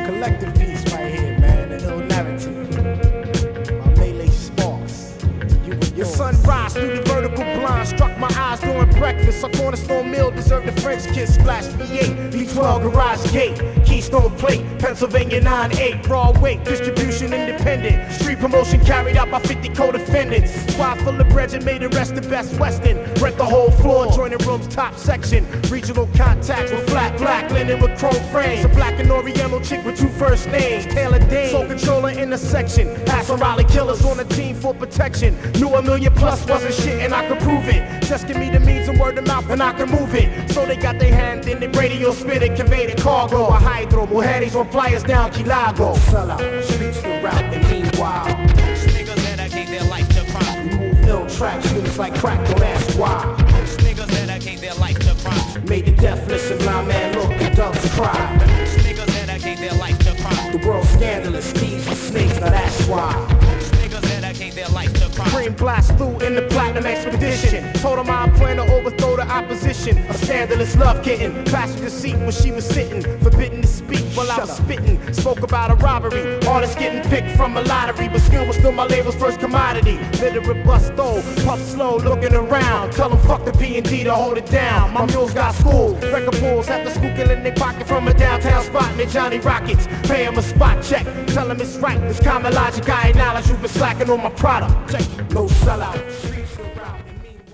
collective piece right here, man. An ill narrative. My Melee Sparks. You and Your sunrise through the vertical blind struck my eyes during breakfast. A cornerstone meal deserved a French kiss. Splash V8, V12 garage gate, Keystone plate, Pennsylvania 9-8. Broadway, distribution independent. Street promotion carried out by 50 co-defendants. Squad full of bread and made the rest the best Western. Rent the whole floor, joining room's top section. Regional contacts with flat black linen with chrome frames. A black and Oriental chick with 2 first names. Taylor Dane, Soul Controller in the section. Hassle Raleigh killers on the team for protection. Knew a million plus wasn't shit and I could prove it. Just give me the means and word of mouth and I can move it. So they got their hand in the radio spit it, conveyed it cargo. A hydro, mujeres on flyers down Kilago. sell out, streets the route, and meanwhile, Niggas dedicate their life to crime. we move ill tracks, niggas like crack, don't ask why. Niggas dedicate their life to crime. Made the deaf listen, blind man look, and doves cry. Niggas dedicate their life to crime. The world's scandalous, thieves and snakes, now that's why. Niggas dedicate their life to crime. Green blast through in the platinum expedition. Told him I plan to overthrow the opposition. A scandalous love kitten. Passenger seat when she was sitting. Forbidden to speak while I was spitting. Spoke about a robbery. Artists getting picked from a lottery. But skill was still my label's first commodity. Literate busto. Puff slow, looking around. Tell them fuck the P&D to hold it down. My mules got school. Record pulls after school killing their pocket from a downtown spot. And Johnny Rockets. Pay him a spot check. Tell him it's right. It's common logic. I acknowledge you've been slacking on my product. Check. No sellout.